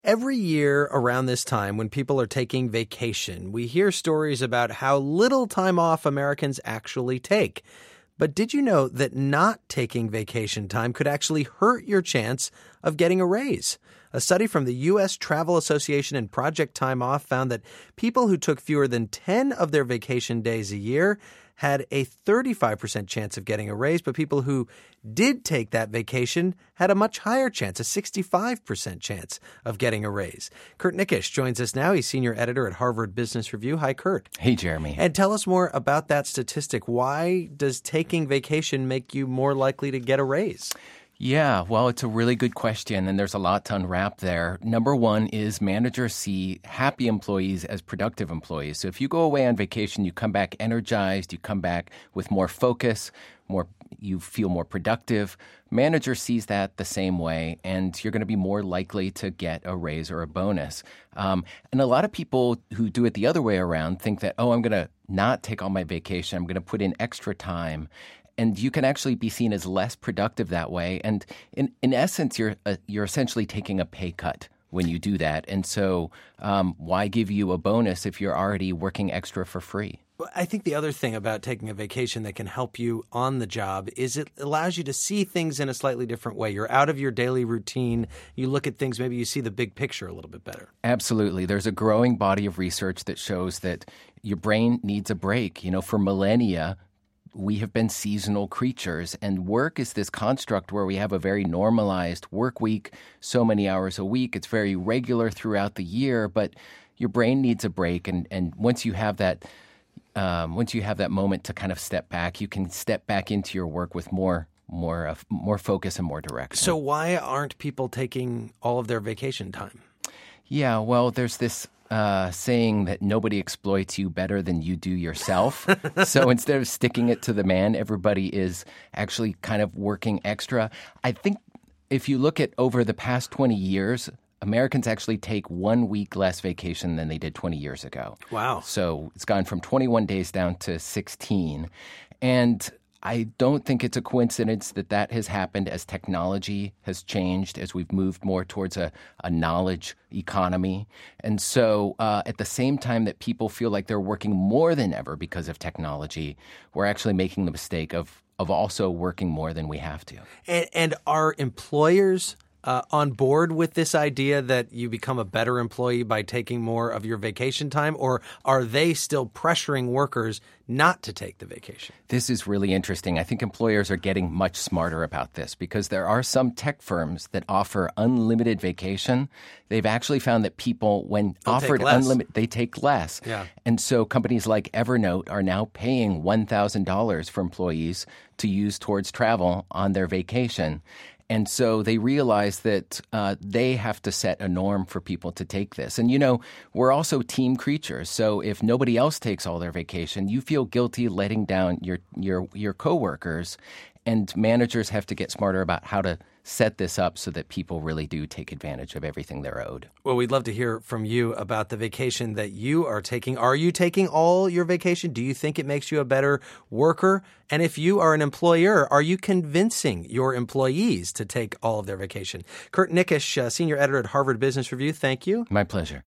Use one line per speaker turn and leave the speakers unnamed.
Every year around this time, when people are taking vacation, we hear stories about how little time off Americans actually take. But did you know that not taking vacation time could actually hurt your chance of getting a raise? A study from the U.S. Travel Association and Project Time Off found that people who took fewer than 10 of their vacation days a year had a 35% chance of getting a raise, but people who did take that vacation had a much higher chance, a 65% chance of getting a raise. Kurt Nickisch joins us now. He's senior editor at Harvard Business Review. Hi, Kurt.
Hey, Jeremy.
And tell us more about that statistic. Why does taking vacation make you more likely to get a raise?
Yeah, well, it's a really good question, and there's a lot to unwrap there. Number one is managers see happy employees as productive employees. So if you go away on vacation, you come back energized, you come back with more focus, you feel more productive. Manager sees that the same way, and you're going to be more likely to get a raise or a bonus. And a lot of people who do it the other way around think that, I'm going to not take all my vacation, I'm going to put in extra time. And you can actually be seen as less productive that way. And in essence, you're essentially taking a pay cut when you do that. And so why give you a bonus if you're already working extra for free?
I think the other thing about taking a vacation that can help you on the job is it allows you to see things in a slightly different way. You're out of your daily routine. You look at things, maybe you see the big picture a little bit better.
Absolutely. There's a growing body of research that shows that your brain needs a break. For millennia, we have been seasonal creatures, and work is this construct where we have a very normalized work week, so many hours a week. It's very regular throughout the year, but your brain needs a break. And once you have that moment to kind of step back, you can step back into your work with more focus and more direction.
So why aren't people taking all of their vacation time?
Yeah, well, there's this saying that nobody exploits you better than you do yourself. So instead of sticking it to the man, everybody is actually kind of working extra. I think if you look at over the past 20 years, Americans actually take 1 week less vacation than they did 20 years ago.
Wow.
So it's gone from 21 days down to 16. And I don't think it's a coincidence that has happened as technology has changed, as we've moved more towards a knowledge economy. And so at the same time that people feel like they're working more than ever because of technology, we're actually making the mistake of also working more than we have to.
And are employers on board with this idea that you become a better employee by taking more of your vacation time, or are they still pressuring workers not to take the vacation?
This is really interesting. I think employers are getting much smarter about this because there are some tech firms that offer unlimited vacation. They've actually found that people, when offered unlimited, they take less.
Yeah.
And so companies like Evernote are now paying $1,000 for employees to use towards travel on their vacation. And so they realize that they have to set a norm for people to take this. And, we're also team creatures. So if nobody else takes all their vacation, you feel guilty letting down your coworkers. And managers have to get smarter about how to set this up so that people really do take advantage of everything they're owed.
Well, we'd love to hear from you about the vacation that you are taking. Are you taking all your vacation? Do you think it makes you a better worker? And if you are an employer, are you convincing your employees to take all of their vacation? Kurt Nickisch, senior editor at Harvard Business Review, thank you.
My pleasure.